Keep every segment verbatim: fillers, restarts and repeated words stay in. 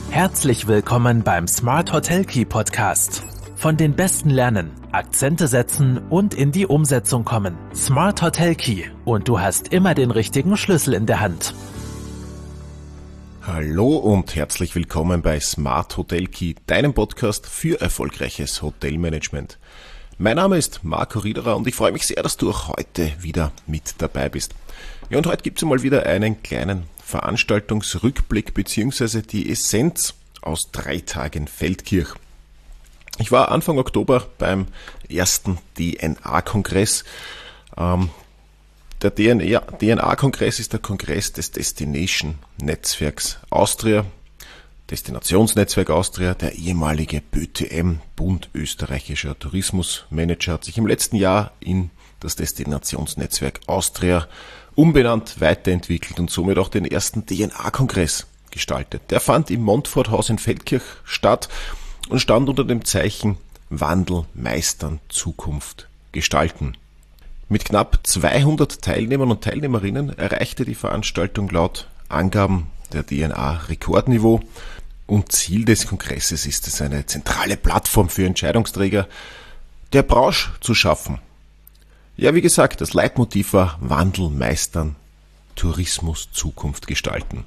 Herzlich willkommen beim Smart Hotel Key Podcast. Von den Besten lernen, Akzente setzen und in die Umsetzung kommen. Smart Hotel Key und du hast immer den richtigen Schlüssel in der Hand. Hallo und herzlich willkommen bei Smart Hotel Key, deinem Podcast für erfolgreiches Hotelmanagement. Mein Name ist Marco Riederer und ich freue mich sehr, dass du auch heute wieder mit dabei bist. Ja, und heute gibt es mal wieder einen kleinen Veranstaltungsrückblick bzw. die Essenz aus drei Tagen Feldkirch. Ich war Anfang Oktober beim ersten D N A-Kongress. Ähm, der D N A-Kongress ist der Kongress des Destination-Netzwerks Austria, Destinationsnetzwerk Austria. Der ehemalige B Ö T M, Bund österreichischer Tourismusmanager, hat sich im letzten Jahr in das Destinationsnetzwerk Austria umbenannt, weiterentwickelt und somit auch den ersten D N A-Kongress gestaltet. Der fand im Montfort-Haus in Feldkirch statt und stand unter dem Zeichen Wandel meistern, Zukunft gestalten. Mit knapp zweihundert Teilnehmern und Teilnehmerinnen erreichte die Veranstaltung laut Angaben der D N A Rekordniveau und Ziel des Kongresses ist es, eine zentrale Plattform für Entscheidungsträger der Branche zu schaffen. Ja, wie gesagt, das Leitmotiv war Wandel meistern, Tourismus Zukunft gestalten.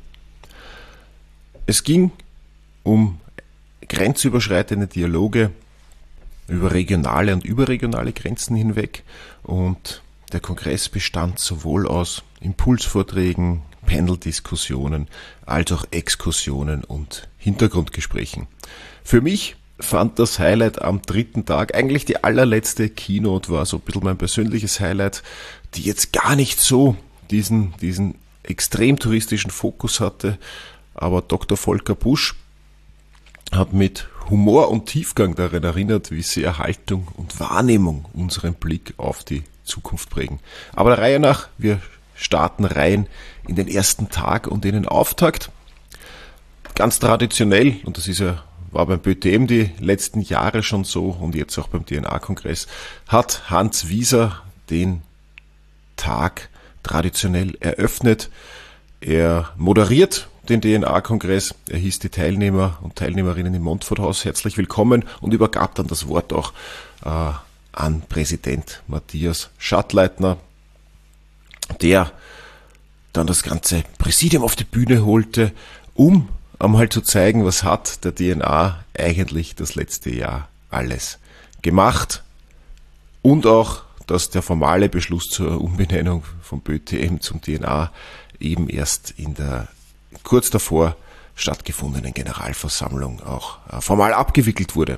Es ging um grenzüberschreitende Dialoge über regionale und überregionale Grenzen hinweg und der Kongress bestand sowohl aus Impulsvorträgen, Panel-Diskussionen als auch Exkursionen und Hintergrundgesprächen. Für mich fand das Highlight am dritten Tag, eigentlich die allerletzte Keynote war so ein bisschen mein persönliches Highlight, die jetzt gar nicht so diesen, diesen extrem touristischen Fokus hatte, aber Doktor Volker Busch hat mit Humor und Tiefgang daran erinnert, wie sehr Haltung und Wahrnehmung unseren Blick auf die Zukunft prägen. Aber der Reihe nach, wir starten rein in den ersten Tag und in den Auftakt. Ganz traditionell, und das ist ja war beim B Ö T M die letzten Jahre schon so und jetzt auch beim D N A-Kongress, hat Hans Wieser den Tag traditionell eröffnet. Er moderiert den D N A-Kongress, er hieß die Teilnehmer und Teilnehmerinnen im Montfort-Haus herzlich willkommen und übergab dann das Wort auch äh, an Präsident Matthias Schattleitner, der dann das ganze Präsidium auf die Bühne holte, um einmal zu zeigen, was hat der D N A eigentlich das letzte Jahr alles gemacht und auch, dass der formale Beschluss zur Umbenennung vom B Ö T M zum D N A eben erst in der kurz davor stattgefundenen Generalversammlung auch formal abgewickelt wurde.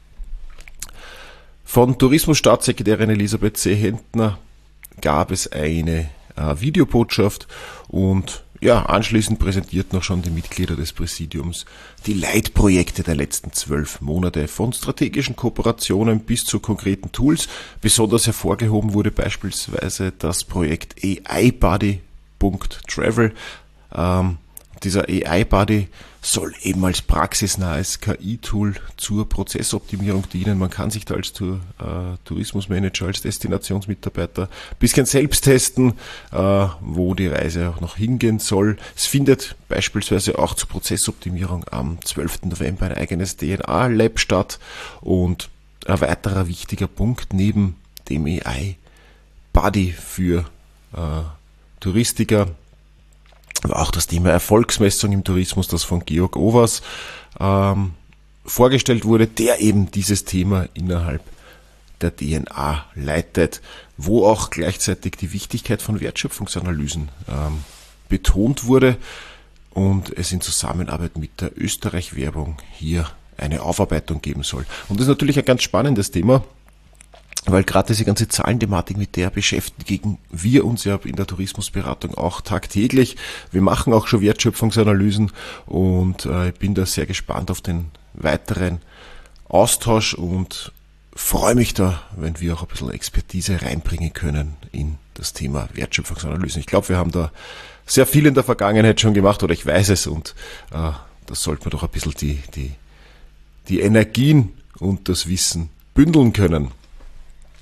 Von Tourismusstaatssekretärin Elisabeth Zehentner gab es eine äh, Videobotschaft und ja, anschließend präsentierten auch schon die Mitglieder des Präsidiums die Leitprojekte der letzten zwölf Monate von strategischen Kooperationen bis zu konkreten Tools. Besonders hervorgehoben wurde beispielsweise das Projekt A I Buddy punkt travel. Ähm, dieser A I Buddy soll eben als praxisnahes K I-Tool zur Prozessoptimierung dienen. Man kann sich da als äh, Tourismusmanager, als Destinationsmitarbeiter ein bisschen selbst testen, äh, wo die Reise auch noch hingehen soll. Es findet beispielsweise auch zur Prozessoptimierung am zwölften November ein eigenes D N A-Lab statt. Und ein weiterer wichtiger Punkt neben dem A I Buddy für äh, Touristiker war auch das Thema Erfolgsmessung im Tourismus, das von Georg Overs ähm, vorgestellt wurde, der eben dieses Thema innerhalb der D N A leitet, wo auch gleichzeitig die Wichtigkeit von Wertschöpfungsanalysen ähm, betont wurde und es in Zusammenarbeit mit der Österreich-Werbung hier eine Aufarbeitung geben soll. Und das ist natürlich ein ganz spannendes Thema, weil gerade diese ganze Zahlenthematik, mit der beschäftigen wir uns ja in der Tourismusberatung auch tagtäglich. Wir machen auch schon Wertschöpfungsanalysen und äh, ich bin da sehr gespannt auf den weiteren Austausch und freue mich da, wenn wir auch ein bisschen Expertise reinbringen können in das Thema Wertschöpfungsanalysen. Ich glaube, wir haben da sehr viel in der Vergangenheit schon gemacht oder ich weiß es und äh, das sollte man doch ein bisschen die, die, die Energien und das Wissen bündeln können.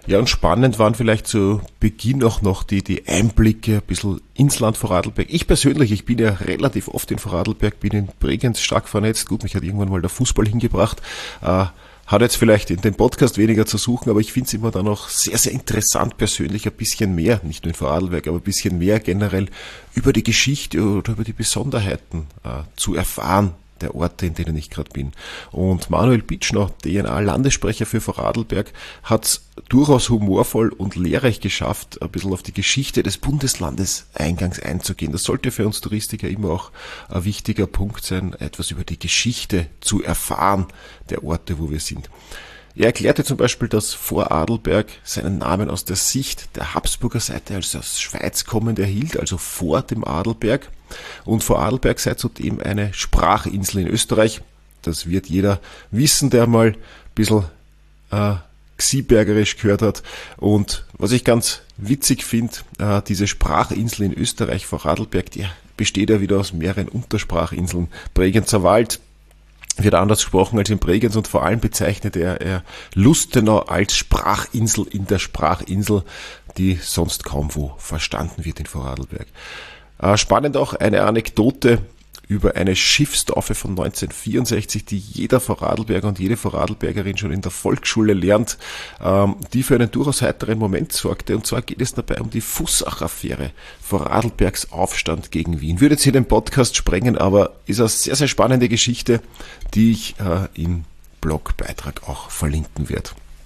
Ja, und spannend waren vielleicht zu Beginn auch noch die, die Einblicke ein bisschen ins Land Vorarlberg. Ich persönlich, ich bin ja relativ oft in Vorarlberg, bin in Bregenz stark vernetzt. Gut, mich hat irgendwann mal der Fußball hingebracht. Äh, hat jetzt vielleicht in dem Podcast weniger zu suchen, aber ich finde es immer dann auch sehr, sehr interessant persönlich ein bisschen mehr, nicht nur in Vorarlberg, aber ein bisschen mehr generell über die Geschichte oder über die Besonderheiten äh, zu erfahren, der Orte, in denen ich gerade bin. Und Manuel Bitschner, D N A-Landessprecher für Vorarlberg, hat es durchaus humorvoll und lehrreich geschafft, ein bisschen auf die Geschichte des Bundeslandes eingangs einzugehen. Das sollte für uns Touristiker immer auch ein wichtiger Punkt sein, etwas über die Geschichte zu erfahren, der Orte, wo wir sind. Er erklärte zum Beispiel, dass Vorarlberg seinen Namen aus der Sicht der Habsburger Seite, also aus Schweiz kommend, erhielt, also vor dem Adelberg. Und Vorarlberg sei zudem eine Sprachinsel in Österreich. Das wird jeder wissen, der mal ein bisschen äh, Gsiebergerisch gehört hat. Und was ich ganz witzig finde, äh, diese Sprachinsel in Österreich, Vorarlberg, die besteht ja wieder aus mehreren Untersprachinseln. Bregenzer Wald wird anders gesprochen als in Bregenz und vor allem bezeichnet er, er Lustenau als Sprachinsel in der Sprachinsel, die sonst kaum wo verstanden wird in Vorarlberg. Äh, spannend auch eine Anekdote über eine Schiffstaufe von neunzehnhundertvierundsechzig, die jeder Vorarlberger und jede Vorarlbergerin schon in der Volksschule lernt, ähm, die für einen durchaus heiteren Moment sorgte. Und zwar geht es dabei um die Fussach-Affäre, Vorarlbergs Aufstand gegen Wien. Würde jetzt hier den Podcast sprengen, aber ist eine sehr, sehr spannende Geschichte, die ich äh, im Blogbeitrag auch verlinken werde.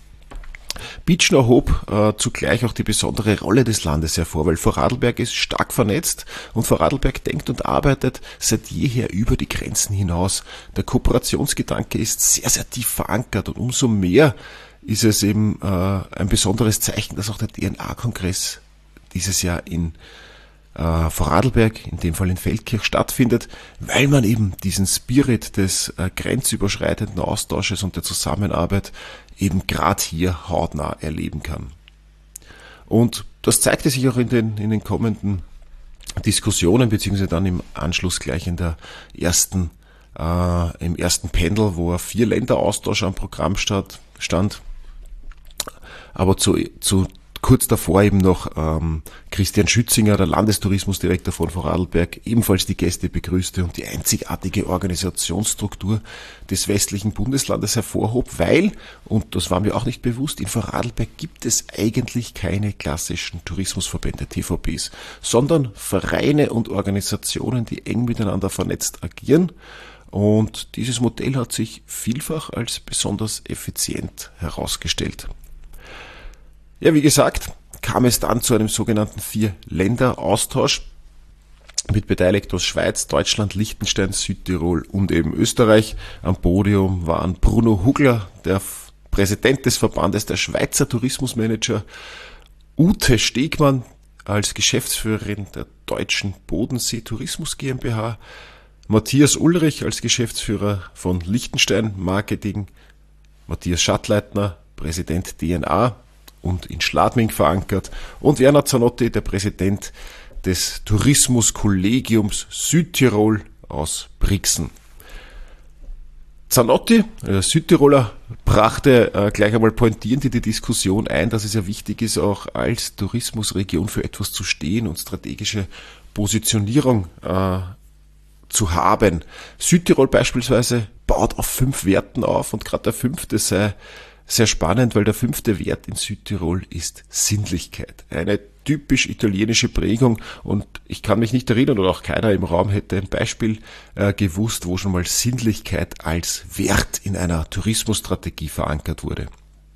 Bitschner hob äh, zugleich auch die besondere Rolle des Landes hervor, weil Vorarlberg ist stark vernetzt und Vorarlberg denkt und arbeitet seit jeher über die Grenzen hinaus. Der Kooperationsgedanke ist sehr, sehr tief verankert und umso mehr ist es eben äh, ein besonderes Zeichen, dass auch der D N A-Kongress dieses Jahr in äh, Vorarlberg, in dem Fall in Feldkirch, stattfindet, weil man eben diesen Spirit des äh, grenzüberschreitenden Austausches und der Zusammenarbeit eben gerade hier hautnah erleben kann. Und das zeigte sich auch in den, in den kommenden Diskussionen, beziehungsweise dann im Anschluss gleich in der ersten, äh, im ersten Panel, wo ein Vier-Länder-Austausch am Programm stand, stand. Aber zu, zu kurz davor eben noch ähm, Christian Schützinger, der Landestourismusdirektor von Vorarlberg, ebenfalls die Gäste begrüßte und die einzigartige Organisationsstruktur des westlichen Bundeslandes hervorhob, weil, und das war mir auch nicht bewusst, in Vorarlberg gibt es eigentlich keine klassischen Tourismusverbände, T V Ps, sondern Vereine und Organisationen, die eng miteinander vernetzt agieren. Und dieses Modell hat sich vielfach als besonders effizient herausgestellt. Ja, wie gesagt, kam es dann zu einem sogenannten Vier-Länder-Austausch mit beteiligt aus Schweiz, Deutschland, Liechtenstein, Südtirol und eben Österreich. Am Podium waren Bruno Hugler, der Präsident des Verbandes der Schweizer Tourismusmanager, Ute Stegmann als Geschäftsführerin der Deutschen Bodensee Tourismus GmbH, Matthias Ulrich als Geschäftsführer von Liechtenstein Marketing, Matthias Schattleitner, Präsident D N A, und in Schladming verankert, und Werner Zanotti, der Präsident des Tourismuskollegiums Südtirol aus Brixen. Zanotti, der Südtiroler, brachte äh, gleich einmal pointierend in die Diskussion ein, dass es ja wichtig ist, auch als Tourismusregion für etwas zu stehen und strategische Positionierung äh, zu haben. Südtirol beispielsweise baut auf fünf Werten auf und gerade der fünfte sei sehr spannend, weil der fünfte Wert in Südtirol ist Sinnlichkeit. Eine typisch italienische Prägung, und ich kann mich nicht erinnern, oder auch keiner im Raum hätte ein Beispiel äh, gewusst, wo schon mal Sinnlichkeit als Wert in einer Tourismusstrategie verankert wurde.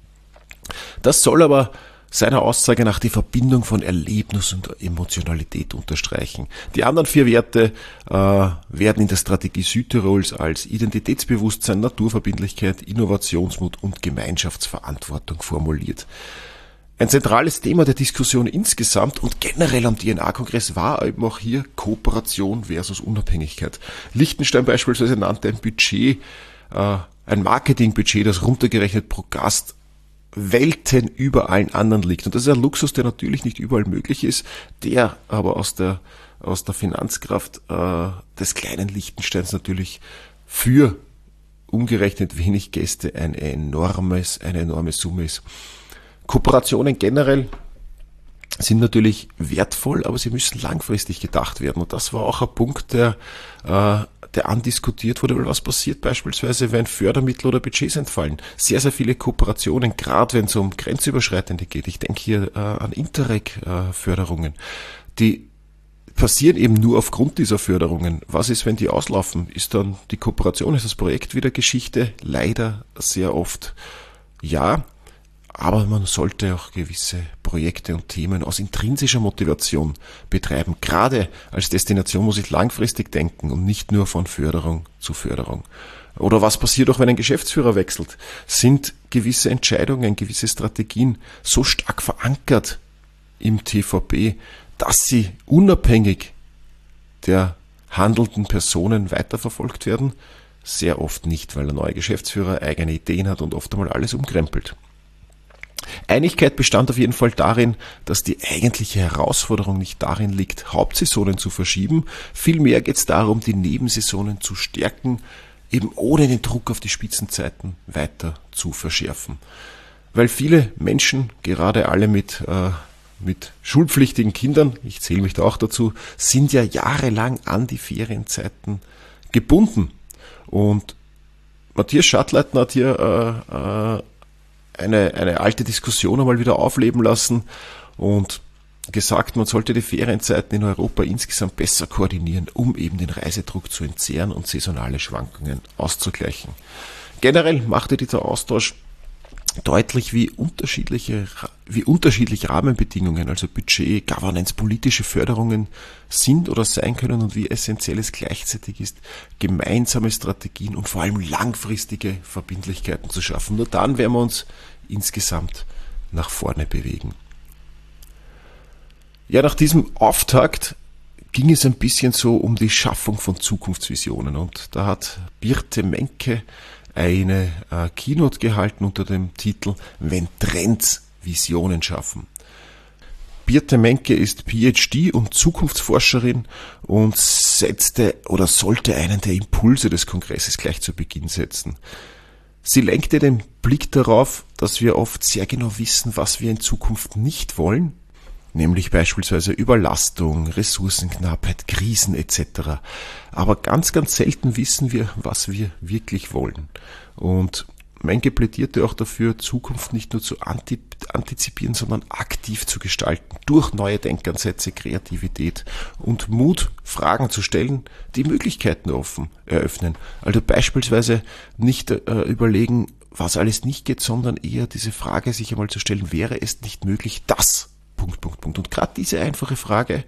Das soll aber seiner Aussage nach die Verbindung von Erlebnis und Emotionalität unterstreichen. Die anderen vier Werte äh, werden in der Strategie Südtirols als Identitätsbewusstsein, Naturverbindlichkeit, Innovationsmut und Gemeinschaftsverantwortung formuliert. Ein zentrales Thema der Diskussion insgesamt und generell am D N A-Kongress war eben auch hier Kooperation versus Unabhängigkeit. Liechtenstein beispielsweise nannte ein Budget, äh, ein Marketingbudget, das runtergerechnet pro Gast Welten über allen anderen liegt. Und das ist ein Luxus, der natürlich nicht überall möglich ist, der aber aus der, aus der Finanzkraft äh, des kleinen Liechtensteins natürlich für umgerechnet wenig Gäste ein enormes, eine enorme Summe ist. Kooperationen generell sind natürlich wertvoll, aber sie müssen langfristig gedacht werden. Und das war auch ein Punkt, der, äh, der andiskutiert wurde, weil was passiert beispielsweise, wenn Fördermittel oder Budgets entfallen. Sehr, sehr viele Kooperationen, gerade wenn es um Grenzüberschreitende geht. Ich denke hier äh, an Interreg-Förderungen, die passieren eben nur aufgrund dieser Förderungen. Was ist, wenn die auslaufen? Ist dann die Kooperation, ist das Projekt wieder Geschichte? Leider sehr oft ja. Aber man sollte auch gewisse Projekte und Themen aus intrinsischer Motivation betreiben. Gerade als Destination muss ich langfristig denken und nicht nur von Förderung zu Förderung. Oder was passiert auch, wenn ein Geschäftsführer wechselt? Sind gewisse Entscheidungen, gewisse Strategien so stark verankert im T V B, dass sie unabhängig der handelnden Personen weiterverfolgt werden? Sehr oft nicht, weil der neue Geschäftsführer eigene Ideen hat und oft einmal alles umkrempelt. Einigkeit bestand auf jeden Fall darin, dass die eigentliche Herausforderung nicht darin liegt, Hauptsaisonen zu verschieben. Vielmehr geht es darum, die Nebensaisonen zu stärken, eben ohne den Druck auf die Spitzenzeiten weiter zu verschärfen. Weil viele Menschen, gerade alle mit, äh, mit schulpflichtigen Kindern, ich zähle mich da auch dazu, sind ja jahrelang an die Ferienzeiten gebunden. Und Matthias Schattleitner hat hier äh, äh, Eine, eine alte Diskussion einmal wieder aufleben lassen und gesagt, man sollte die Ferienzeiten in Europa insgesamt besser koordinieren, um eben den Reisedruck zu entzehren und saisonale Schwankungen auszugleichen. Generell machte dieser Austausch deutlich, wie unterschiedliche, wie unterschiedlich Rahmenbedingungen, also Budget, Governance, politische Förderungen sind oder sein können und wie essentiell es gleichzeitig ist, gemeinsame Strategien und vor allem langfristige Verbindlichkeiten zu schaffen. Nur dann werden wir uns insgesamt nach vorne bewegen. Ja, nach diesem Auftakt ging es ein bisschen so um die Schaffung von Zukunftsvisionen und da hat Birte Menke eine äh, Keynote gehalten unter dem Titel "Wenn Trends Visionen schaffen". Birte Menke ist P H D und Zukunftsforscherin und setzte oder sollte einen der Impulse des Kongresses gleich zu Beginn setzen. Sie lenkte den Blick darauf, dass wir oft sehr genau wissen, was wir in Zukunft nicht wollen, nämlich beispielsweise Überlastung, Ressourcenknappheit, Krisen et cetera. Aber ganz, ganz selten wissen wir, was wir wirklich wollen. Und Menke plädierte auch dafür, Zukunft nicht nur zu antizipieren, sondern aktiv zu gestalten, durch neue Denkansätze, Kreativität und Mut, Fragen zu stellen, die Möglichkeiten offen eröffnen. Also beispielsweise nicht äh, überlegen, was alles nicht geht, sondern eher diese Frage sich einmal zu stellen, wäre es nicht möglich, das Punkt, Punkt, Punkt. Und gerade diese einfache Frage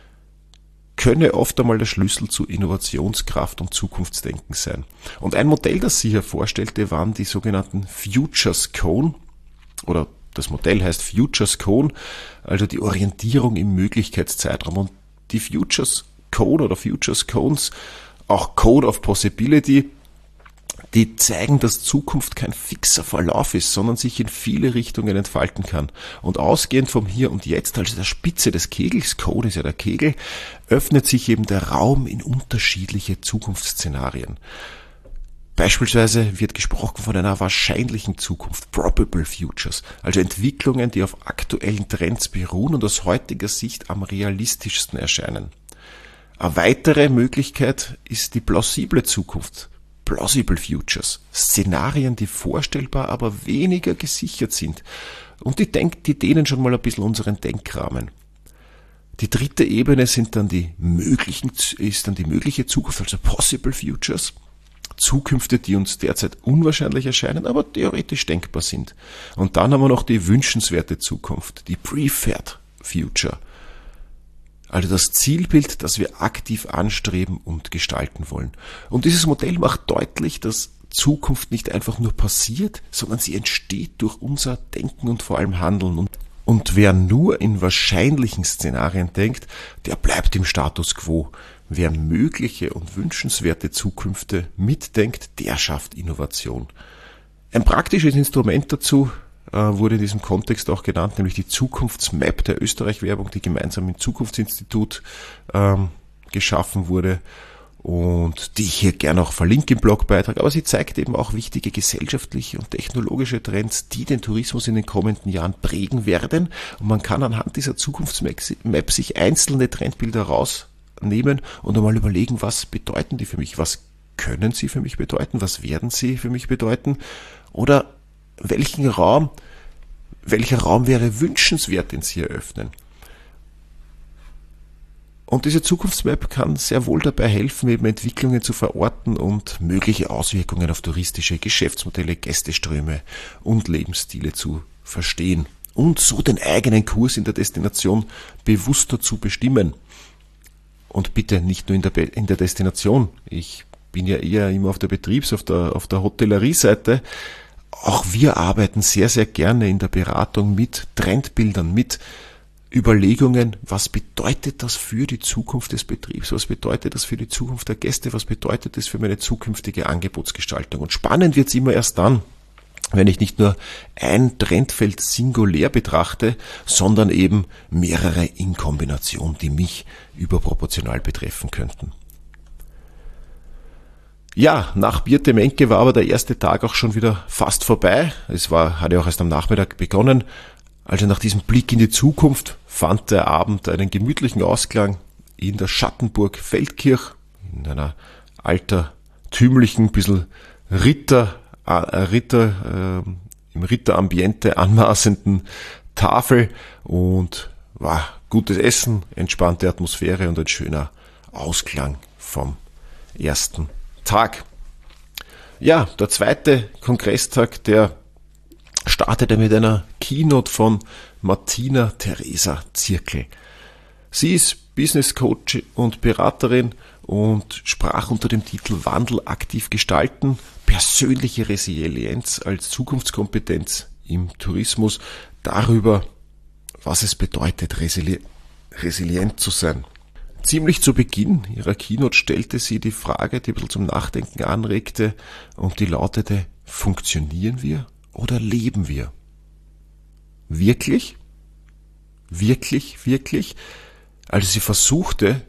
könne oft einmal der Schlüssel zu Innovationskraft und Zukunftsdenken sein. Und ein Modell, das sie hier vorstellte, waren die sogenannten Futures Cone, oder das Modell heißt Futures Cone, also die Orientierung im Möglichkeitszeitraum. Und die Futures Cone oder Futures Cones, auch Code of Possibility, die zeigen, dass Zukunft kein fixer Verlauf ist, sondern sich in viele Richtungen entfalten kann. Und ausgehend vom Hier und Jetzt, also der Spitze des Kegels, Code ist ja der Kegel, öffnet sich eben der Raum in unterschiedliche Zukunftsszenarien. Beispielsweise wird gesprochen von einer wahrscheinlichen Zukunft, Probable Futures, also Entwicklungen, die auf aktuellen Trends beruhen und aus heutiger Sicht am realistischsten erscheinen. Eine weitere Möglichkeit ist die plausible Zukunft, Plausible Futures, Szenarien, die vorstellbar, aber weniger gesichert sind. Und die, denk, die dehnen schon mal ein bisschen unseren Denkrahmen. Die dritte Ebene sind dann die möglichen, ist dann die mögliche Zukunft, also Possible Futures. Zukünfte, die uns derzeit unwahrscheinlich erscheinen, aber theoretisch denkbar sind. Und dann haben wir noch die wünschenswerte Zukunft, die Preferred Future. Also das Zielbild, das wir aktiv anstreben und gestalten wollen. Und dieses Modell macht deutlich, dass Zukunft nicht einfach nur passiert, sondern sie entsteht durch unser Denken und vor allem Handeln. Und, und wer nur in wahrscheinlichen Szenarien denkt, der bleibt im Status quo. Wer mögliche und wünschenswerte Zukünfte mitdenkt, der schafft Innovation. Ein praktisches Instrument dazu wurde in diesem Kontext auch genannt, nämlich die Zukunftsmap der Österreich-Werbung, die gemeinsam im Zukunftsinstitut ähm, geschaffen wurde. und die ich hier gerne auch verlinke im Blogbeitrag, aber sie zeigt eben auch wichtige gesellschaftliche und technologische Trends, die den Tourismus in den kommenden Jahren prägen werden, und man kann anhand dieser Zukunftsmap sich einzelne Trendbilder rausnehmen und einmal überlegen, was bedeuten die für mich, was können sie für mich bedeuten, was werden sie für mich bedeuten, oder welchen Raum, welcher Raum wäre wünschenswert, den sie eröffnen. Und diese Zukunftsmap kann sehr wohl dabei helfen, eben Entwicklungen zu verorten und mögliche Auswirkungen auf touristische Geschäftsmodelle, Gästeströme und Lebensstile zu verstehen und so den eigenen Kurs in der Destination bewusster zu bestimmen. Und bitte nicht nur in der, Be- in der Destination. Ich bin ja eher immer auf der Betriebs-, auf der, auf der Hotellerie-Seite. Auch wir arbeiten sehr, sehr gerne in der Beratung mit Trendbildern, mit Überlegungen, was bedeutet das für die Zukunft des Betriebs, was bedeutet das für die Zukunft der Gäste, was bedeutet das für meine zukünftige Angebotsgestaltung. Und spannend wird es immer erst dann, wenn ich nicht nur ein Trendfeld singulär betrachte, sondern eben mehrere in Kombination, die mich überproportional betreffen könnten. Ja, nach Birte Menke war aber der erste Tag auch schon wieder fast vorbei. Es war, hat ja auch erst am Nachmittag begonnen. Also nach diesem Blick in die Zukunft fand der Abend einen gemütlichen Ausklang in der Schattenburg Feldkirch, in einer altertümlichen, bisschen Ritter, äh, Ritter, äh, im Ritterambiente anmaßenden Tafel, und war gutes Essen, entspannte Atmosphäre und ein schöner Ausklang vom ersten Tag. Ja, der zweite Kongresstag, der startete mit einer Keynote von Martina Theresa Zirkel. Sie ist Business Coach und Beraterin und sprach unter dem Titel Wandel aktiv gestalten, persönliche Resilienz als Zukunftskompetenz im Tourismus, darüber, was es bedeutet, resili- resilient zu sein. Ziemlich zu Beginn ihrer Keynote stellte sie die Frage, die ein bisschen zum Nachdenken anregte, und die lautete: Funktionieren wir oder leben wir? Wirklich? Wirklich, wirklich? Also sie versuchte,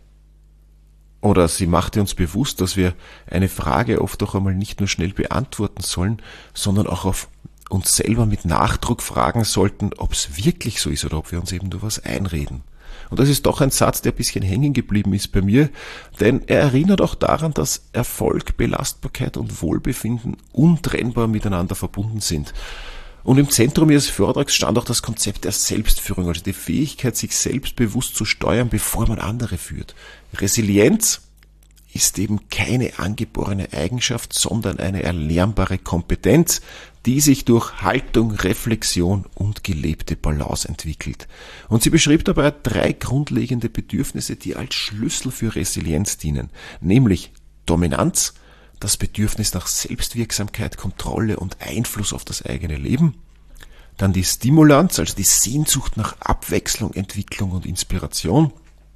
oder sie machte uns bewusst, dass wir eine Frage oft auch einmal nicht nur schnell beantworten sollen, sondern auch auf uns selber mit Nachdruck fragen sollten, ob es wirklich so ist oder ob wir uns eben nur was einreden. Und das ist doch ein Satz, der ein bisschen hängen geblieben ist bei mir, denn er erinnert auch daran, dass Erfolg, Belastbarkeit und Wohlbefinden untrennbar miteinander verbunden sind. Und im Zentrum ihres Vortrags stand auch das Konzept der Selbstführung, also die Fähigkeit, sich selbstbewusst zu steuern, bevor man andere führt. Resilienz ist eben keine angeborene Eigenschaft, sondern eine erlernbare Kompetenz, die sich durch Haltung, Reflexion und gelebte Balance entwickelt. Und sie beschrieb dabei drei grundlegende Bedürfnisse, die als Schlüssel für Resilienz dienen, nämlich Dominanz, das Bedürfnis nach Selbstwirksamkeit, Kontrolle und Einfluss auf das eigene Leben, dann die Stimulanz, also die Sehnsucht nach Abwechslung, Entwicklung und Inspiration,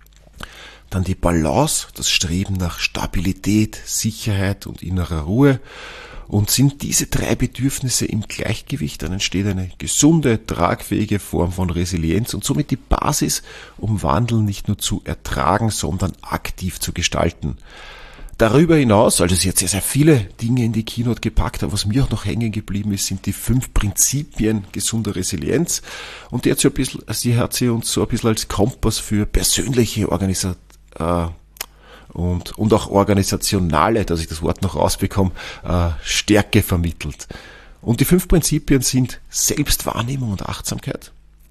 dann die Balance, das Streben nach Stabilität, Sicherheit und innerer Ruhe. Und sind diese drei Bedürfnisse im Gleichgewicht, dann entsteht eine gesunde, tragfähige Form von Resilienz und somit die Basis, um Wandel nicht nur zu ertragen, sondern aktiv zu gestalten. Darüber hinaus, also sie hat sehr, sehr viele Dinge in die Keynote gepackt, aber was mir auch noch hängen geblieben ist, sind die fünf Prinzipien gesunder Resilienz. Und die hat sie, ein bisschen, sie hat sie uns so ein bisschen als Kompass für persönliche Organisation äh, und, und auch organisationale, dass ich das Wort noch rausbekomme, äh, Stärke vermittelt. Und die fünf Prinzipien sind Selbstwahrnehmung und Achtsamkeit,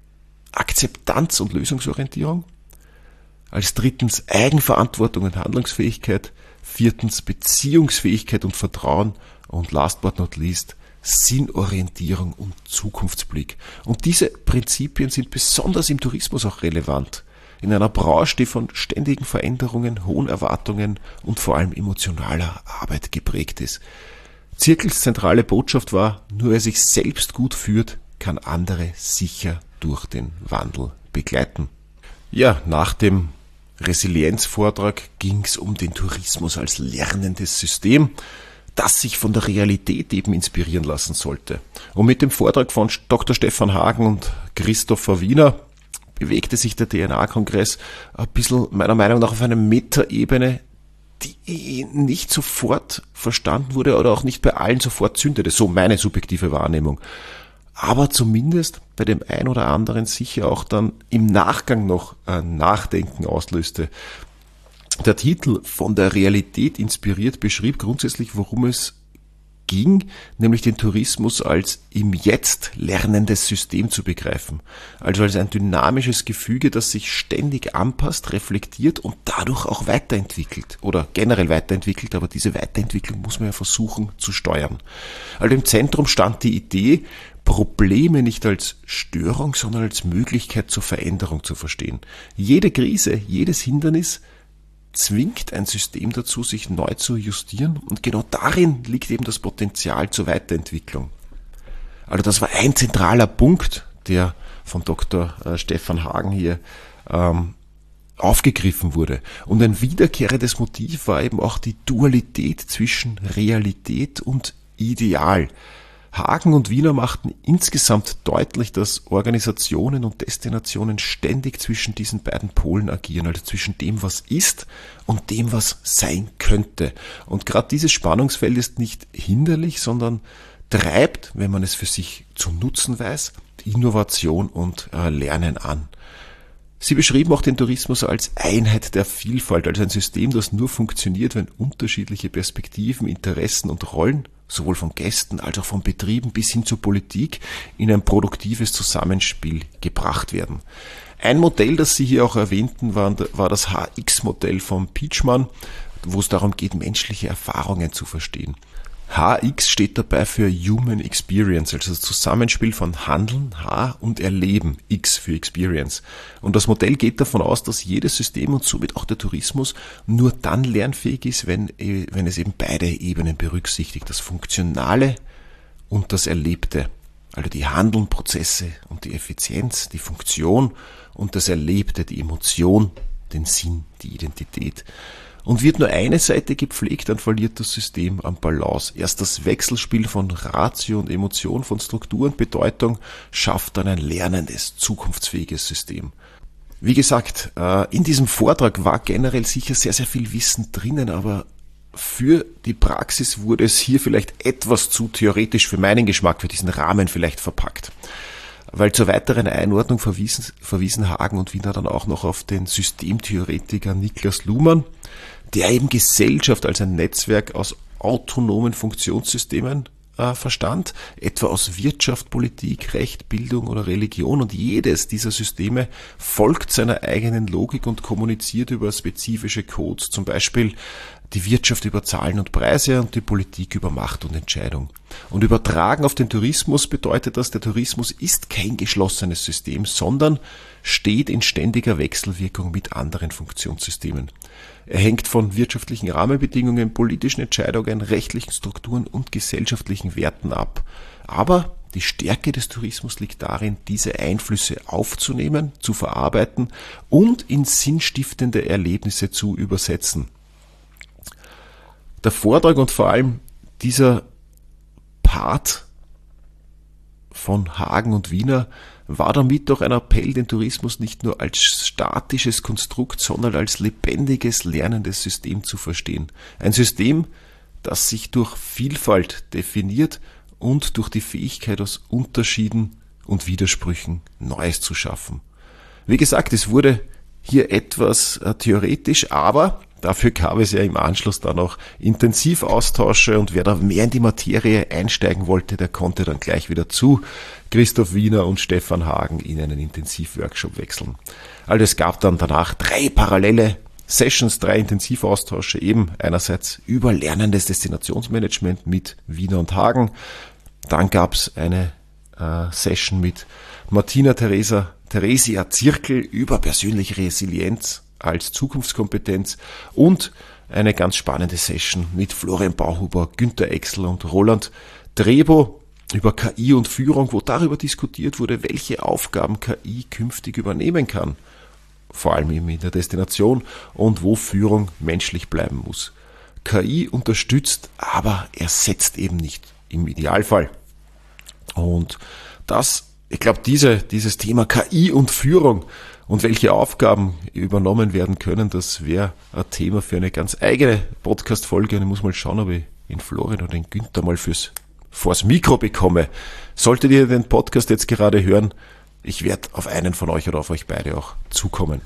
Akzeptanz und Lösungsorientierung, als drittens Eigenverantwortung und Handlungsfähigkeit, viertens Beziehungsfähigkeit und Vertrauen und last but not least Sinnorientierung und Zukunftsblick. Und diese Prinzipien sind besonders im Tourismus auch relevant. In einer Branche, die von ständigen Veränderungen, hohen Erwartungen und vor allem emotionaler Arbeit geprägt ist. Zirkels zentrale Botschaft war, nur wer sich selbst gut führt, kann andere sicher durch den Wandel begleiten. Ja, nach dem Resilienzvortrag ging es um den Tourismus als lernendes System, das sich von der Realität eben inspirieren lassen sollte. Und mit dem Vortrag von Doktor Stefan Hagen und Christopher Wiener bewegte sich der D N A-Kongress ein bisschen meiner Meinung nach auf eine Metaebene, die nicht sofort verstanden wurde oder auch nicht bei allen sofort zündete. So meine subjektive Wahrnehmung. Aber zumindest bei dem einen oder anderen sicher auch dann im Nachgang noch ein Nachdenken auslöste. Der Titel Von der Realität inspiriert beschrieb grundsätzlich, worum es ging, nämlich den Tourismus als im Jetzt lernendes System zu begreifen. Also als ein dynamisches Gefüge, das sich ständig anpasst, reflektiert und dadurch auch weiterentwickelt oder generell weiterentwickelt, aber diese Weiterentwicklung muss man ja versuchen zu steuern. Also im Zentrum stand die Idee, Probleme nicht als Störung, sondern als Möglichkeit zur Veränderung zu verstehen. Jede Krise, jedes Hindernis zwingt ein System dazu, sich neu zu justieren, und genau darin liegt eben das Potenzial zur Weiterentwicklung. Also das war ein zentraler Punkt, der von Doktor Stefan Hagen hier ähm, aufgegriffen wurde. Und ein wiederkehrendes Motiv war eben auch die Dualität zwischen Realität und Ideal. Hagen und Wiener machten insgesamt deutlich, dass Organisationen und Destinationen ständig zwischen diesen beiden Polen agieren, also zwischen dem, was ist und dem, was sein könnte. Und gerade dieses Spannungsfeld ist nicht hinderlich, sondern treibt, wenn man es für sich zu nutzen weiß, Innovation und äh, Lernen an. Sie beschrieben auch den Tourismus als Einheit der Vielfalt, also ein System, das nur funktioniert, wenn unterschiedliche Perspektiven, Interessen und Rollen sowohl von Gästen als auch von Betrieben bis hin zur Politik in ein produktives Zusammenspiel gebracht werden. Ein Modell, das Sie hier auch erwähnten, war, war das H X-Modell von Pietschmann, wo es darum geht, menschliche Erfahrungen zu verstehen. H X steht dabei für Human Experience, also das Zusammenspiel von Handeln, H, und Erleben, X für Experience. Und das Modell geht davon aus, dass jedes System und somit auch der Tourismus nur dann lernfähig ist, wenn, wenn es eben beide Ebenen berücksichtigt, das Funktionale und das Erlebte. Also die Handeln, Prozesse und die Effizienz, die Funktion und das Erlebte, die Emotion, den Sinn, die Identität. Und wird nur eine Seite gepflegt, dann verliert das System an Balance. Erst das Wechselspiel von Ratio und Emotion, von Struktur und Bedeutung schafft dann ein lernendes, zukunftsfähiges System. Wie gesagt, in diesem Vortrag war generell sicher sehr, sehr viel Wissen drinnen, aber für die Praxis wurde es hier vielleicht etwas zu theoretisch für meinen Geschmack, für diesen Rahmen vielleicht verpackt. Weil zur weiteren Einordnung verwiesen, verwiesen Hagen und Wiener dann auch noch auf den Systemtheoretiker Niklas Luhmann, der eben Gesellschaft als ein Netzwerk aus autonomen Funktionssystemen äh, verstand, etwa aus Wirtschaft, Politik, Recht, Bildung oder Religion, und jedes dieser Systeme folgt seiner eigenen Logik und kommuniziert über spezifische Codes, zum Beispiel die Wirtschaft über Zahlen und Preise und die Politik über Macht und Entscheidung. Und übertragen auf den Tourismus bedeutet das, der Tourismus ist kein geschlossenes System, sondern steht in ständiger Wechselwirkung mit anderen Funktionssystemen. Er hängt von wirtschaftlichen Rahmenbedingungen, politischen Entscheidungen, rechtlichen Strukturen und gesellschaftlichen Werten ab. Aber die Stärke des Tourismus liegt darin, diese Einflüsse aufzunehmen, zu verarbeiten und in sinnstiftende Erlebnisse zu übersetzen. Der Vortrag und vor allem dieser Part von Hagen und Wiener war damit doch ein Appell, den Tourismus nicht nur als statisches Konstrukt, sondern als lebendiges, lernendes System zu verstehen. Ein System, das sich durch Vielfalt definiert und durch die Fähigkeit, aus Unterschieden und Widersprüchen Neues zu schaffen. Wie gesagt, es wurde hier etwas äh, theoretisch, aber dafür gab es ja im Anschluss dann auch Intensivaustausche, und wer da mehr in die Materie einsteigen wollte, der konnte dann gleich wieder zu Christoph Wiener und Stefan Hagen in einen Intensivworkshop wechseln. Also es gab dann danach drei parallele Sessions, drei Intensivaustausche, eben einerseits über lernendes Destinationsmanagement mit Wiener und Hagen, dann gab es eine äh, Session mit Martina Theresa, Theresia Zirkel über persönliche Resilienz als Zukunftskompetenz und eine ganz spannende Session mit Florian Bauhuber, Günter Exel und Roland Drebo über K I und Führung, wo darüber diskutiert wurde, welche Aufgaben K I künftig übernehmen kann, vor allem eben in der Destination, und wo Führung menschlich bleiben muss. K I unterstützt, aber ersetzt eben nicht im Idealfall. Und das ich glaube, diese, dieses Thema K I und Führung und welche Aufgaben übernommen werden können, das wäre ein Thema für eine ganz eigene Podcast-Folge. Und ich muss mal schauen, ob ich in Florian oder den Günther mal fürs, vors Mikro bekomme. Solltet ihr den Podcast jetzt gerade hören, ich werde auf einen von euch oder auf euch beide auch zukommen.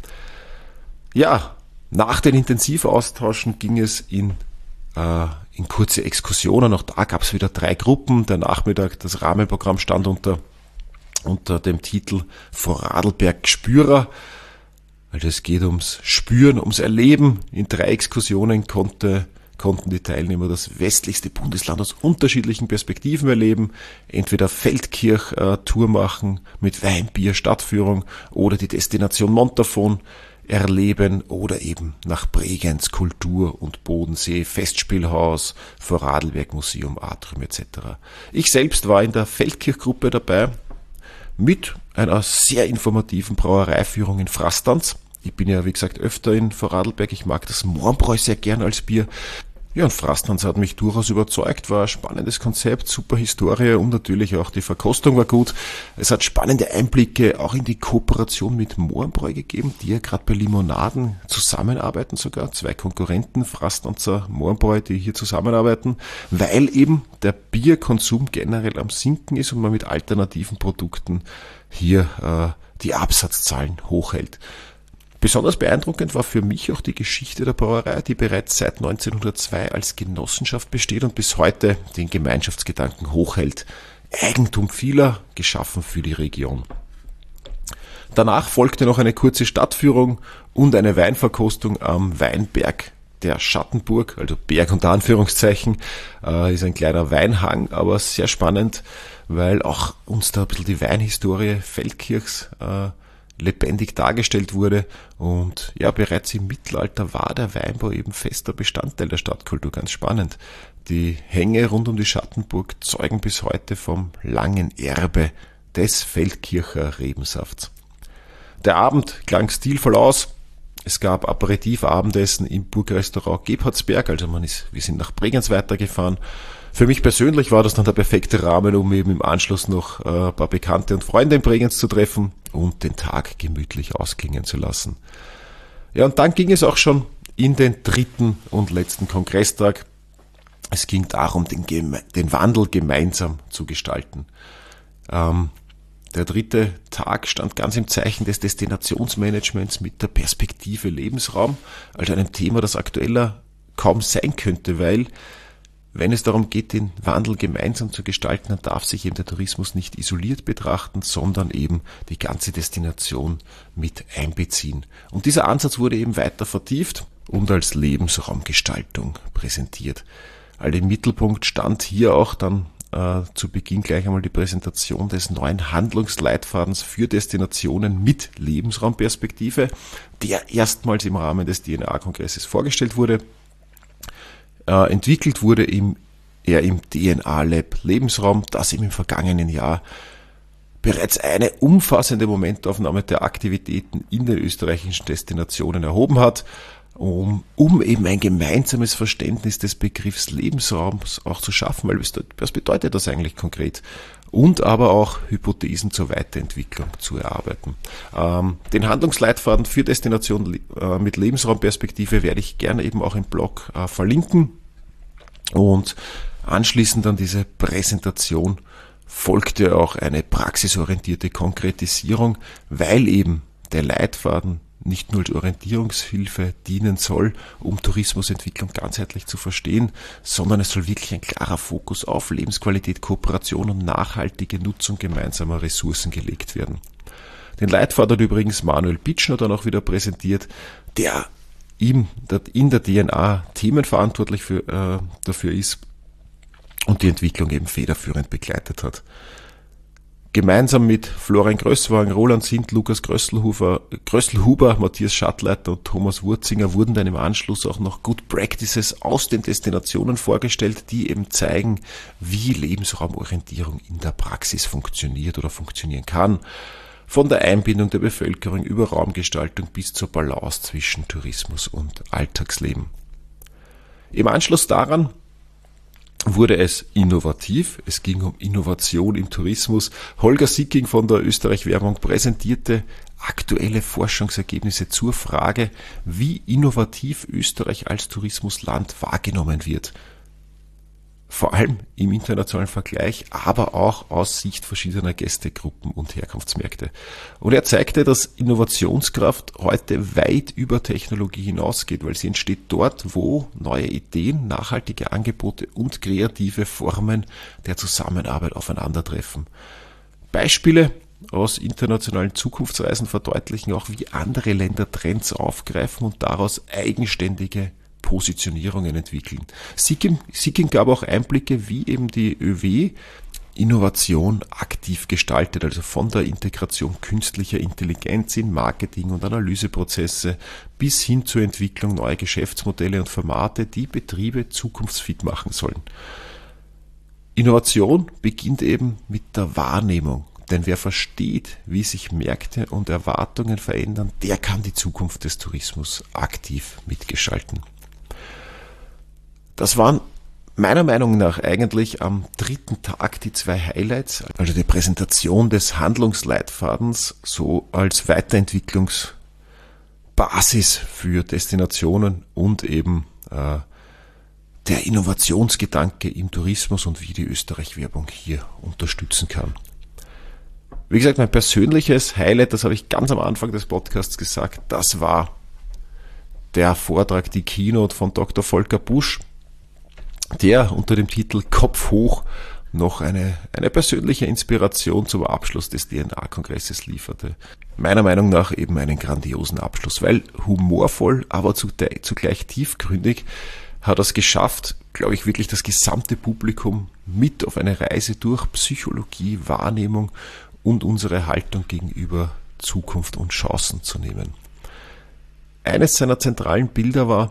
Ja, nach den Intensivaustauschen ging es in, äh, in kurze Exkursionen. Auch da gab es wieder drei Gruppen. Der Nachmittag, das Rahmenprogramm stand unter unter dem Titel Vorarlberg Spürer. Also es geht ums Spüren, ums Erleben. In drei Exkursionen konnte, konnten die Teilnehmer das westlichste Bundesland aus unterschiedlichen Perspektiven erleben. Entweder Feldkirch-Tour machen mit Wein, Bier, Stadtführung oder die Destination Montafon erleben oder eben nach Bregenz, Kultur und Bodensee, Festspielhaus, Vorarlberg Museum, Atrium et cetera. Ich selbst war in der Feldkirch-Gruppe dabei, mit einer sehr informativen Brauereiführung in Frastanz. Ich bin ja, wie gesagt, öfter in Vorarlberg. Ich mag das Mohnbräu sehr gern als Bier. Ja, und Frastanz hat mich durchaus überzeugt, war ein spannendes Konzept, super Historie und natürlich auch die Verkostung war gut. Es hat spannende Einblicke auch in die Kooperation mit Mohnbräu gegeben, die ja gerade bei Limonaden zusammenarbeiten sogar. Zwei Konkurrenten, Frastanzer Mohnbräu, die hier zusammenarbeiten, weil eben der Bierkonsum generell am Sinken ist und man mit alternativen Produkten hier äh, die Absatzzahlen hochhält. Besonders beeindruckend war für mich auch die Geschichte der Brauerei, die bereits seit neunzehnhundertzwei als Genossenschaft besteht und bis heute den Gemeinschaftsgedanken hochhält. Eigentum vieler, geschaffen für die Region. Danach folgte noch eine kurze Stadtführung und eine Weinverkostung am Weinberg der Schattenburg, also Berg unter Anführungszeichen, äh, ist ein kleiner Weinhang, aber sehr spannend, weil auch uns da ein bisschen die Weinhistorie Feldkirchs äh, lebendig dargestellt wurde und ja, bereits im Mittelalter war der Weinbau eben fester Bestandteil der Stadtkultur, ganz spannend. Die Hänge rund um die Schattenburg zeugen bis heute vom langen Erbe des Feldkircher Rebensafts. Der Abend klang stilvoll aus, es gab Aperitivabendessen im Burgrestaurant Gebhardsberg, also man ist, wir sind nach Bregenz weitergefahren. Für mich persönlich war das dann der perfekte Rahmen, um eben im Anschluss noch ein paar Bekannte und Freunde in Bregenz zu treffen und den Tag gemütlich ausklingen zu lassen. Ja, und dann ging es auch schon in den dritten und letzten Kongresstag. Es ging darum, den, Geme- den Wandel gemeinsam zu gestalten. Ähm, der dritte Tag stand ganz im Zeichen des Destinationsmanagements mit der Perspektive Lebensraum, also einem Thema, das aktueller kaum sein könnte, weil wenn es darum geht, den Wandel gemeinsam zu gestalten, dann darf sich eben der Tourismus nicht isoliert betrachten, sondern eben die ganze Destination mit einbeziehen. Und dieser Ansatz wurde eben weiter vertieft und als Lebensraumgestaltung präsentiert. Also im Mittelpunkt stand hier auch dann äh, zu Beginn gleich einmal die Präsentation des neuen Handlungsleitfadens für Destinationen mit Lebensraumperspektive, der erstmals im Rahmen des D N A-Kongresses vorgestellt wurde. Äh, entwickelt wurde im, er im D N A-Lab Lebensraum, das ihm im vergangenen Jahr bereits eine umfassende Momentaufnahme der Aktivitäten in den österreichischen Destinationen erhoben hat, um, um eben ein gemeinsames Verständnis des Begriffs Lebensraums auch zu schaffen, weil was bedeutet das eigentlich konkret? Und aber auch Hypothesen zur Weiterentwicklung zu erarbeiten. Ähm, den Handlungsleitfaden für Destinationen äh, mit Lebensraumperspektive werde ich gerne eben auch im Blog äh, verlinken. Und anschließend an diese Präsentation folgte auch eine praxisorientierte Konkretisierung, weil eben der Leitfaden nicht nur als Orientierungshilfe dienen soll, um Tourismusentwicklung ganzheitlich zu verstehen, sondern es soll wirklich ein klarer Fokus auf Lebensqualität, Kooperation und nachhaltige Nutzung gemeinsamer Ressourcen gelegt werden. Den Leitfaden hat übrigens Manuel Bitschner dann auch wieder präsentiert, der ihm in der D N A themenverantwortlich für, äh, dafür ist und die Entwicklung eben federführend begleitet hat. Gemeinsam mit Florian Größwagen, Roland Sindt, Lukas Grösselhuber, Grösselhuber, Matthias Schattleiter und Thomas Wurzinger wurden dann im Anschluss auch noch Good Practices aus den Destinationen vorgestellt, die eben zeigen, wie Lebensraumorientierung in der Praxis funktioniert oder funktionieren kann. Von der Einbindung der Bevölkerung über Raumgestaltung bis zur Balance zwischen Tourismus und Alltagsleben. Im Anschluss daran wurde es innovativ. Es ging um Innovation im Tourismus. Holger Sicking von der Österreich Werbung präsentierte aktuelle Forschungsergebnisse zur Frage, wie innovativ Österreich als Tourismusland wahrgenommen wird. Vor allem im internationalen Vergleich, aber auch aus Sicht verschiedener Gästegruppen und Herkunftsmärkte. Und er zeigte, dass Innovationskraft heute weit über Technologie hinausgeht, weil sie entsteht dort, wo neue Ideen, nachhaltige Angebote und kreative Formen der Zusammenarbeit aufeinandertreffen. Beispiele aus internationalen Zukunftsreisen verdeutlichen auch, wie andere Länder Trends aufgreifen und daraus eigenständige Positionierungen entwickeln. Sicking, Sicking gab auch Einblicke, wie eben die ÖW Innovation aktiv gestaltet, also von der Integration künstlicher Intelligenz in Marketing- und Analyseprozesse bis hin zur Entwicklung neuer Geschäftsmodelle und Formate, die Betriebe zukunftsfit machen sollen. Innovation beginnt eben mit der Wahrnehmung. Denn wer versteht, wie sich Märkte und Erwartungen verändern, der kann die Zukunft des Tourismus aktiv mitgestalten. Das waren meiner Meinung nach eigentlich am dritten Tag die zwei Highlights, also die Präsentation des Handlungsleitfadens so als Weiterentwicklungsbasis für Destinationen und eben äh, der Innovationsgedanke im Tourismus und wie die Österreich-Werbung hier unterstützen kann. Wie gesagt, mein persönliches Highlight, das habe ich ganz am Anfang des Podcasts gesagt, das war der Vortrag, die Keynote von Doktor Volker Busch, der unter dem Titel Kopf hoch noch eine, eine persönliche Inspiration zum Abschluss des D N A-Kongresses lieferte. Meiner Meinung nach eben einen grandiosen Abschluss, weil humorvoll, aber zugleich tiefgründig hat er es geschafft, glaube ich, wirklich das gesamte Publikum mit auf eine Reise durch Psychologie, Wahrnehmung und unsere Haltung gegenüber Zukunft und Chancen zu nehmen. Eines seiner zentralen Bilder war,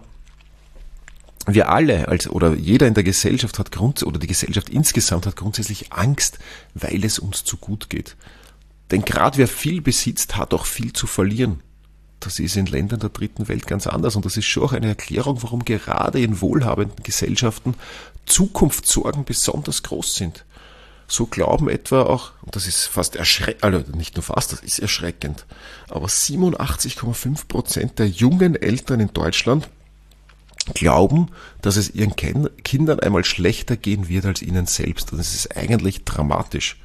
wir alle, als, oder jeder in der Gesellschaft hat Grund, oder die Gesellschaft insgesamt hat grundsätzlich Angst, weil es uns zu gut geht. Denn gerade wer viel besitzt, hat auch viel zu verlieren. Das ist in Ländern der dritten Welt ganz anders und das ist schon auch eine Erklärung, warum gerade in wohlhabenden Gesellschaften Zukunftssorgen besonders groß sind. So glauben etwa auch, und das ist fast erschreckend, also nicht nur fast, das ist erschreckend, aber siebenundachtzig Komma fünf Prozent der jungen Eltern in Deutschland glauben, dass es ihren Kindern einmal schlechter gehen wird als ihnen selbst. Und das ist eigentlich dramatisch.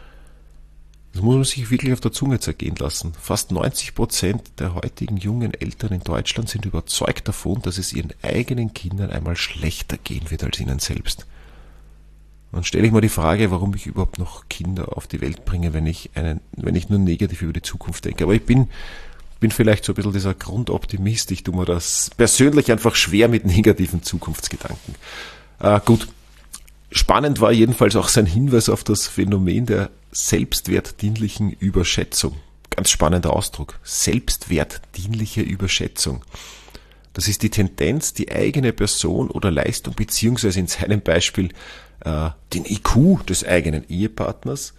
Das muss man sich wirklich auf der Zunge zergehen lassen. Fast neunzig Prozent der heutigen jungen Eltern in Deutschland sind überzeugt davon, dass es ihren eigenen Kindern einmal schlechter gehen wird als ihnen selbst. Dann stelle ich mir die Frage, warum ich überhaupt noch Kinder auf die Welt bringe, wenn ich einen, wenn ich nur negativ über die Zukunft denke. Aber ich bin, bin vielleicht so ein bisschen dieser Grundoptimist. Ich tue mir das persönlich einfach schwer mit negativen Zukunftsgedanken. Äh, gut. Spannend war jedenfalls auch sein Hinweis auf das Phänomen der selbstwertdienlichen Überschätzung. Ganz spannender Ausdruck. Selbstwertdienliche Überschätzung. Das ist die Tendenz, die eigene Person oder Leistung, beziehungsweise in seinem Beispiel äh, den I Q des eigenen Ehepartners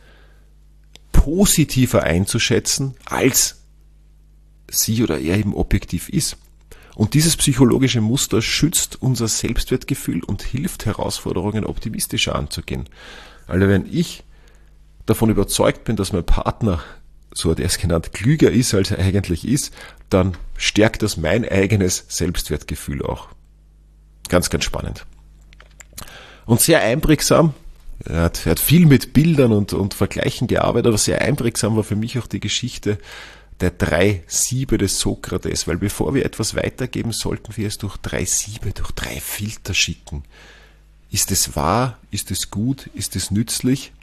positiver einzuschätzen, als sie oder er eben objektiv ist. Und dieses psychologische Muster schützt unser Selbstwertgefühl und hilft, Herausforderungen optimistischer anzugehen. Also wenn ich davon überzeugt bin, dass mein Partner, so hat er es genannt, klüger ist, als er eigentlich ist, dann stärkt das mein eigenes Selbstwertgefühl auch. Ganz, ganz spannend. Und sehr einprägsam, er hat, er hat viel mit Bildern und, und Vergleichen gearbeitet, aber sehr einprägsam war für mich auch die Geschichte der drei Siebe des Sokrates, weil bevor wir etwas weitergeben, sollten wir es durch drei Siebe, durch drei Filter schicken. Ist es wahr? Ist es gut? Ist es nützlich?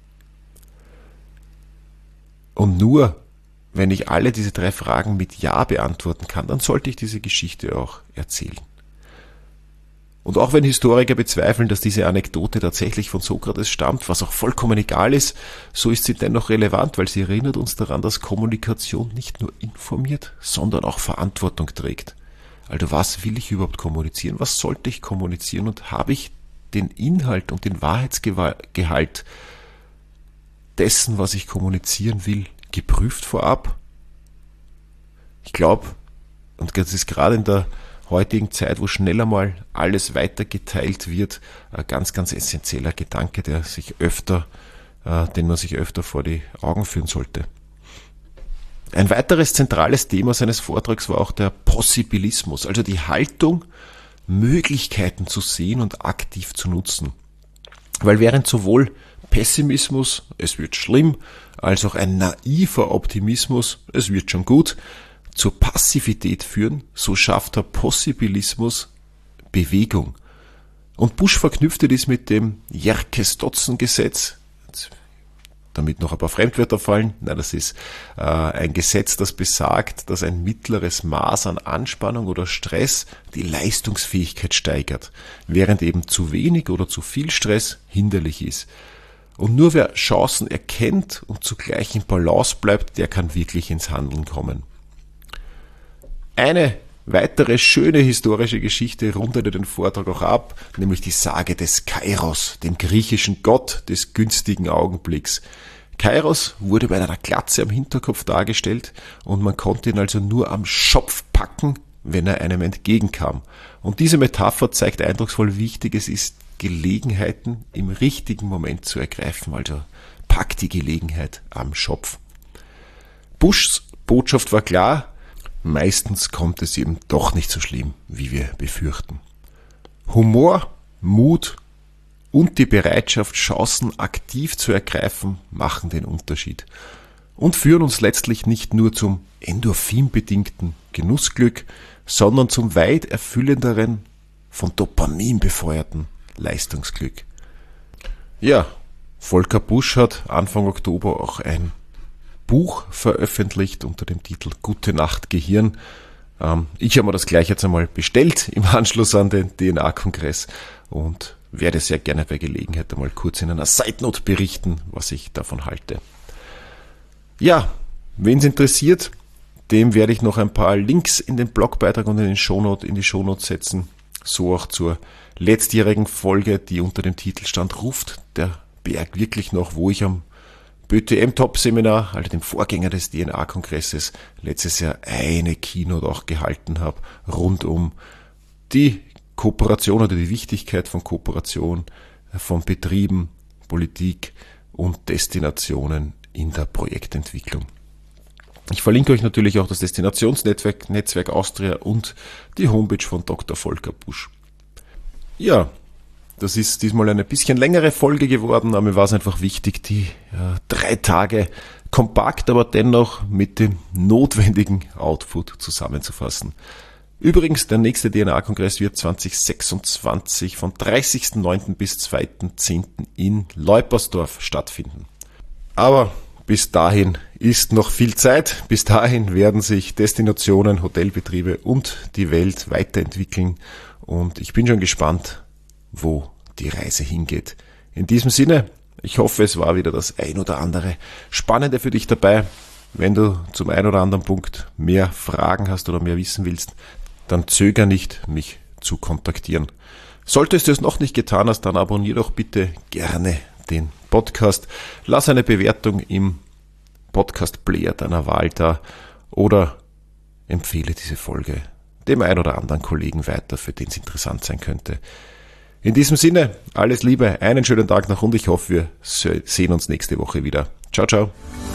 Und nur, wenn ich alle diese drei Fragen mit Ja beantworten kann, dann sollte ich diese Geschichte auch erzählen. Und auch wenn Historiker bezweifeln, dass diese Anekdote tatsächlich von Sokrates stammt, was auch vollkommen egal ist, so ist sie dennoch relevant, weil sie erinnert uns daran, dass Kommunikation nicht nur informiert, sondern auch Verantwortung trägt. Also was will ich überhaupt kommunizieren? Was sollte ich kommunizieren? Und habe ich den Inhalt und den Wahrheitsgehalt dessen, was ich kommunizieren will, geprüft vorab? Ich glaube, und das ist gerade in der heutigen Zeit, wo schneller mal alles weitergeteilt wird, ein ganz, ganz essentieller Gedanke, der sich öfter, äh, den man sich öfter vor die Augen führen sollte. Ein weiteres zentrales Thema seines Vortrags war auch der Possibilismus, also die Haltung, Möglichkeiten zu sehen und aktiv zu nutzen. Weil während sowohl Pessimismus, es wird schlimm, als auch ein naiver Optimismus, es wird schon gut, zur Passivität führen, so schafft der Possibilismus Bewegung. Und Bush verknüpfte dies mit dem Yerkes-Dodson-Gesetz, damit noch ein paar Fremdwörter fallen. Nein, das ist äh, ein Gesetz, das besagt, dass ein mittleres Maß an Anspannung oder Stress die Leistungsfähigkeit steigert, während eben zu wenig oder zu viel Stress hinderlich ist. Und nur wer Chancen erkennt und zugleich in Balance bleibt, der kann wirklich ins Handeln kommen. Eine weitere schöne historische Geschichte rundete den Vortrag auch ab, nämlich die Sage des Kairos, dem griechischen Gott des günstigen Augenblicks. Kairos wurde bei einer Glatze am Hinterkopf dargestellt und man konnte ihn also nur am Schopf packen, wenn er einem entgegenkam. Und diese Metapher zeigt eindrucksvoll, wie wichtig es ist, Gelegenheiten im richtigen Moment zu ergreifen, also pack die Gelegenheit am Schopf. Bushs Botschaft war klar, meistens kommt es eben doch nicht so schlimm, wie wir befürchten. Humor, Mut und die Bereitschaft, Chancen aktiv zu ergreifen, machen den Unterschied und führen uns letztlich nicht nur zum endorphinbedingten Genussglück, sondern zum weit erfüllenderen, von Dopamin befeuerten Leistungsglück. Ja, Volker Bush hat Anfang Oktober auch ein Buch veröffentlicht unter dem Titel Gute Nacht Gehirn. Ähm, ich habe mir das gleich jetzt einmal bestellt im Anschluss an den D N A-Kongress und werde sehr gerne bei Gelegenheit einmal kurz in einer Side Note berichten, was ich davon halte. Ja, wen es interessiert, dem werde ich noch ein paar Links in den Blogbeitrag und in den Shownote, in die Shownote setzen. So auch zur letztjährigen Folge, die unter dem Titel stand, ruft der Berg wirklich noch, wo ich am B T M-Top-Seminar, also dem Vorgänger des D N A-Kongresses, letztes Jahr eine Keynote auch gehalten habe, rund um die Kooperation oder die Wichtigkeit von Kooperation von Betrieben, Politik und Destinationen in der Projektentwicklung. Ich verlinke euch natürlich auch das Destinationsnetzwerk Netzwerk Austria und die Homepage von Doktor Volker Bush. Ja, das ist diesmal eine bisschen längere Folge geworden, aber mir war es einfach wichtig, die ja, drei Tage kompakt, aber dennoch mit dem notwendigen Output zusammenzufassen. Übrigens, der nächste D N A-Kongress wird zwanzig sechsundzwanzig von dreißigsten neunten bis zweiten zehnten in Leupersdorf stattfinden. Aber bis dahin ist noch viel Zeit. Bis dahin werden sich Destinationen, Hotelbetriebe und die Welt weiterentwickeln. Und ich bin schon gespannt, wo die Reise hingeht. In diesem Sinne, ich hoffe, es war wieder das ein oder andere Spannende für dich dabei. Wenn du zum einen oder anderen Punkt mehr Fragen hast oder mehr wissen willst, dann zöger nicht, mich zu kontaktieren. Solltest du es noch nicht getan hast, dann abonniere doch bitte gerne den Podcast. Lass eine Bewertung im Podcast-Player deiner Wahl da oder empfehle diese Folge dem ein oder anderen Kollegen weiter, für den es interessant sein könnte. In diesem Sinne, alles Liebe, einen schönen Tag noch und ich hoffe, wir sehen uns nächste Woche wieder. Ciao, ciao.